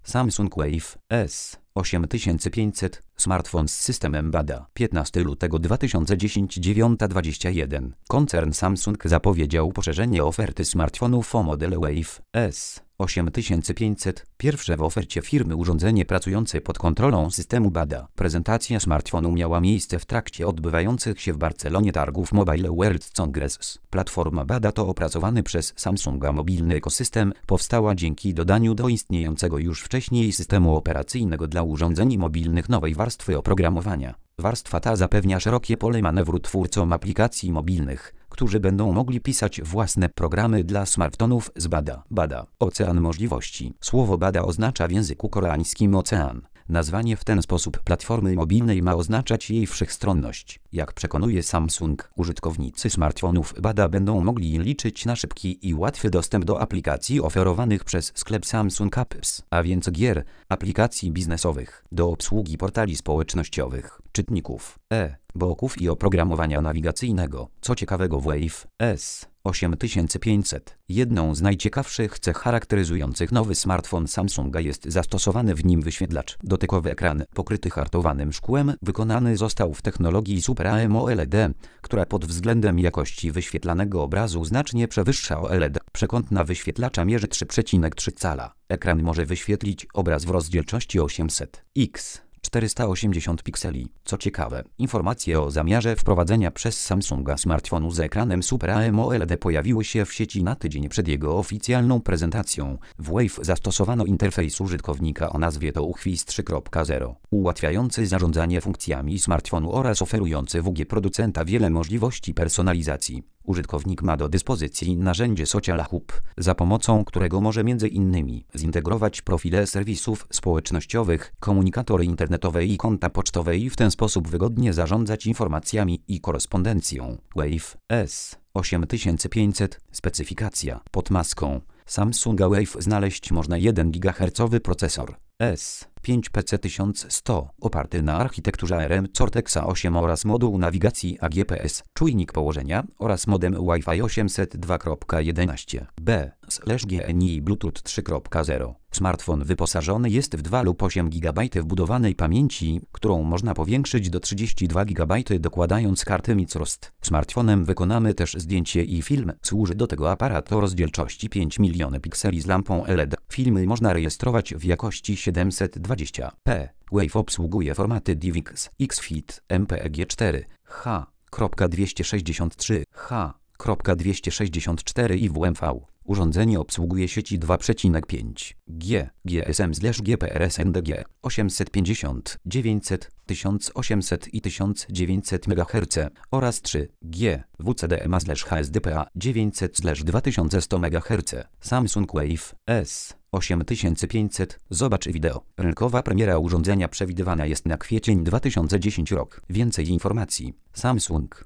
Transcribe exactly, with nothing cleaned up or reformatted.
Samsung Wave S osiem tysięcy pięćset, smartfon z systemem Bada. piętnastego lutego dwa tysiące dziesiątego, dziewiąta dwadzieścia jeden. Koncern Samsung zapowiedział poszerzenie oferty smartfonów o model Wave S osiem tysięcy pięćset, pierwsze w ofercie firmy urządzenie pracujące pod kontrolą systemu Bada. Prezentacja smartfonu miała miejsce w trakcie odbywających się w Barcelonie targów Mobile World Congress. Platforma Bada to opracowany przez Samsunga mobilny ekosystem, powstała dzięki dodaniu do istniejącego już wcześniej systemu operacyjnego dla urządzeń mobilnych nowej warstwy oprogramowania. Warstwa ta zapewnia szerokie pole manewru twórcom aplikacji mobilnych, którzy będą mogli pisać własne programy dla smartfonów z Bada. Bada. Ocean możliwości. Słowo Bada oznacza w języku koreańskim ocean. Nazwanie w ten sposób platformy mobilnej ma oznaczać jej wszechstronność. Jak przekonuje Samsung, użytkownicy smartfonów Bada będą mogli liczyć na szybki i łatwy dostęp do aplikacji oferowanych przez sklep Samsung Apps, a więc gier, aplikacji biznesowych, do obsługi portali społecznościowych, czytników, e-booków i oprogramowania nawigacyjnego. Co ciekawego w Wave S osiem tysięcy pięćset. Jedną z najciekawszych cech charakteryzujących nowy smartfon Samsunga jest zastosowany w nim wyświetlacz. Dotykowy ekran pokryty hartowanym szkłem wykonany został w technologii Super AMOLED, która pod względem jakości wyświetlanego obrazu znacznie przewyższa O L E D. Przekątna wyświetlacza mierzy trzy przecinek trzy cala. Ekran może wyświetlić obraz w rozdzielczości osiemset na czterysta osiemdziesiąt pikseli. Co ciekawe, informacje o zamiarze wprowadzenia przez Samsunga smartfonu z ekranem Super AMOLED pojawiły się w sieci na tydzień przed jego oficjalną prezentacją. W Wave zastosowano interfejs użytkownika o nazwie TouchWiz trzy kropka zero, ułatwiający zarządzanie funkcjami smartfonu oraz oferujący W G producenta wiele możliwości personalizacji. Użytkownik ma do dyspozycji narzędzie Social Hub, za pomocą którego może między innymi zintegrować profile serwisów społecznościowych, komunikatory internetowe i konta pocztowe i w ten sposób wygodnie zarządzać informacjami i korespondencją. Wave S osiem tysięcy pięćset. Specyfikacja. Pod maską Samsunga Wave znaleźć można jeden gigahercowy procesor S pięć P C tysiąc sto oparty na architekturze A R M Cortexa osiem oraz moduł nawigacji A G P S, czujnik położenia oraz modem Wi-Fi osiemset dwa kropka jedenaście B G N I Bluetooth trzy kropka zero. Smartfon wyposażony jest w dwa lub osiem gigabajtów wbudowanej pamięci, którą można powiększyć do trzydziestu dwóch gigabajtów dokładając kartę microSD. Smartfonem wykonamy też zdjęcie i film. Służy do tego aparat o rozdzielczości pięć milionów pikseli z lampą L E D. Filmy można rejestrować w jakości siedemset dwadzieścia p. Wave obsługuje formaty DivX, XFIT, M P E G cztery, H dwieście sześćdziesiąt trzy, H dwieście sześćdziesiąt cztery i W M V. Urządzenie obsługuje sieci dwa przecinek pięć G, G S M G P R S N D G, osiemset pięćdziesiąt, dziewięćset, tysiąc osiemset i tysiąc dziewięćset megaherców oraz trzy G, W C D M A H S D P A dziewięćset dwa tysiące sto megaherców. Samsung Wave S osiem tysięcy pięćset. Zobacz wideo. Rynkowa premiera urządzenia przewidywana jest na kwiecień dwa tysiące dziesiąty rok. Więcej informacji. Samsung.